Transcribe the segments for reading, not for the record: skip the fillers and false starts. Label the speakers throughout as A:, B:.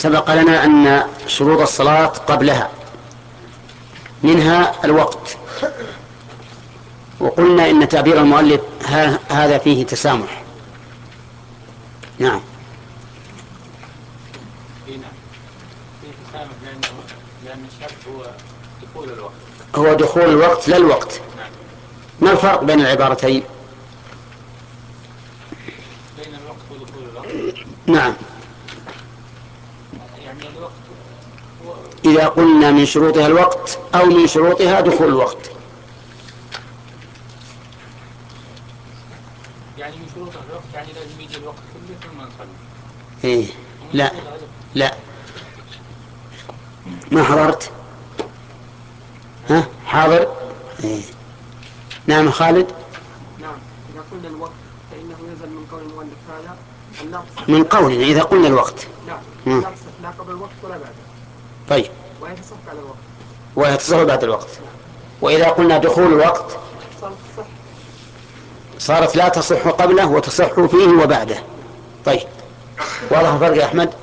A: سبق لنا أن شروط الصلاة قبلها منها الوقت، وقلنا إن تعبير المؤلف هذا فيه تسامح. نعم،
B: لأن الشرط هو دخول الوقت.
A: هو دخول الوقت لا الوقت. ما الفرق بين العبارتين؟
B: بين الوقت ودخول الوقت.
A: نعم،
B: يعني الوقت
A: إذا قلنا من شروطها الوقت أو من شروطها دخول الوقت.
B: يعني من شروطها الوقت، يعني لازم يجي الوقت كله ثم نصلي.
A: إيه؟ لا لا، ما حضرت. ها حاضر. إيه؟ نعم خالد.
C: نعم، إذا قلنا الوقت فإنه ينزل من قول المؤلف هذا النقص.
A: من قولنا إذا قلنا الوقت.
C: نعم، النقص لا قبل الوقت ولا بعده.
A: طيب،
C: ويتصح بعد الوقت.
A: ويتصح بعد الوقت. وإذا قلنا دخول الوقت صارت لا تصح قبله وتصح فيه وبعده. طيب، واضح الفرق يا أحمد؟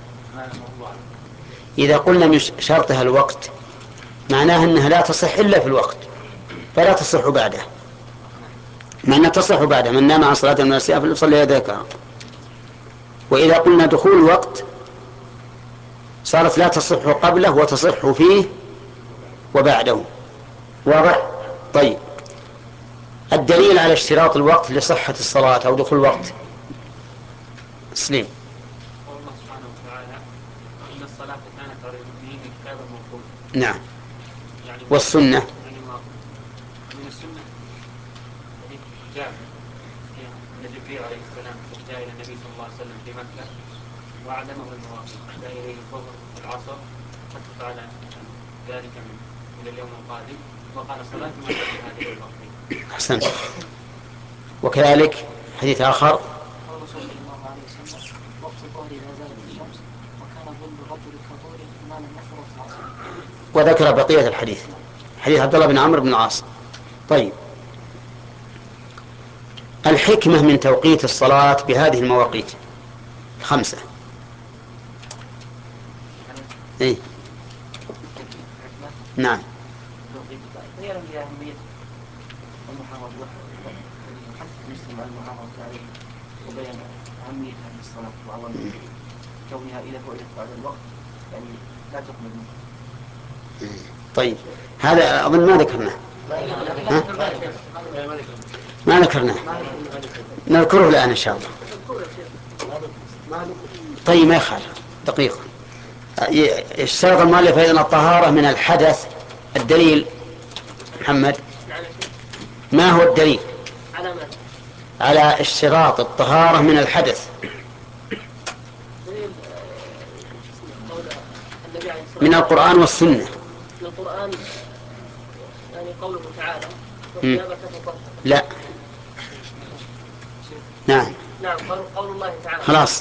A: إذا قلنا من شرطها الوقت معناها أنها لا تصح إلا في الوقت، فلا تصح بعده. مع أنها تصح بعده، من نام عن صلاة الناسية فليصلي ذكرها. وإذا قلنا دخول الوقت صارت لا تصح قبله وتصح فيه وبعده. واضح؟ طيب، الدليل على اشتراط الوقت لصحة الصلاة أو دخول الوقت. سليم.
B: الله سبحانه وتعالى إن الصلاة كانت على المؤمنين كتابا موقوتا.
A: نعم.
B: يعني
A: والسنة
B: من السنة حديث جابر أن جبريل عليه السلام جاء إلى النبي صلى الله عليه وسلم في مكة وعلمه المواقيت، جاء إليه الظهر والعصر خفف على ذلك من اليوم القادم، وقال صلاة ما بين هذه المواقيت.
A: أحسنت. وكذلك حديث آخر
C: قال صلى الله عليه وسلم وقت الظهر إذا زالت الشمس وكان ظل الرجل كظهر ما لم يفرط العصر.
A: وذكر بقية الحديث، حديث عبد الله بن عمرو بن العاص. طيب، الحكمة من توقيت الصلاة بهذه المواقيت 5. إيه؟ نعم.
C: هي لأهمية المحافظة حتى المسلم على المحافظة عليه وبيان أهمية هذه الصلاة وعظمها كونها إذا فعلت بعد الوقت يعني لا تقبل منه.
A: طيب، هذا أظن ما ذكرناه. ما ذكرناه، نذكره الآن إن شاء الله. طيب، ما يخالف دقيقة. اشترط المؤلف أيضا الطهارة من الحدث. الدليل محمد، ما هو الدليل على اشتراط الطهارة من الحدث؟ من القرآن والسنة.
D: من القرآن يعني قوله تعالى وثيابك فطهر.
A: لا. نعم.
D: نعم، قول الله تعالى.
A: خلاص.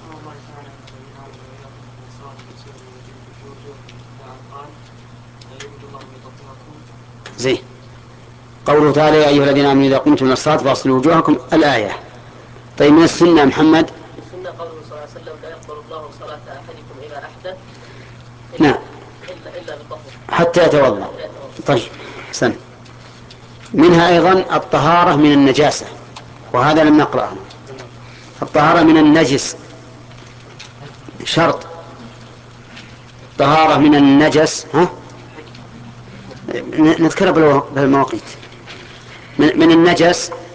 A: زين. قوله تعالى يا أيها الذين آمنوا إذا قمتم إلى الصلاة فاغسلوا وجوهكم الآية. طيب، من السنة محمد؟
D: السنة قوله صلى الله عليه وسلم لا يقبل الله صلاة أحدكم إذا أحدث
A: نعم
D: إلا بطهر
A: حتى يتوضأ. طيب، أحسن. منها أيضا الطهارة من النجاسة، وهذا لم نقرأه. الطهارة من النجس شرط. طهارة من النجس نذكر بالمواقيت. من النجس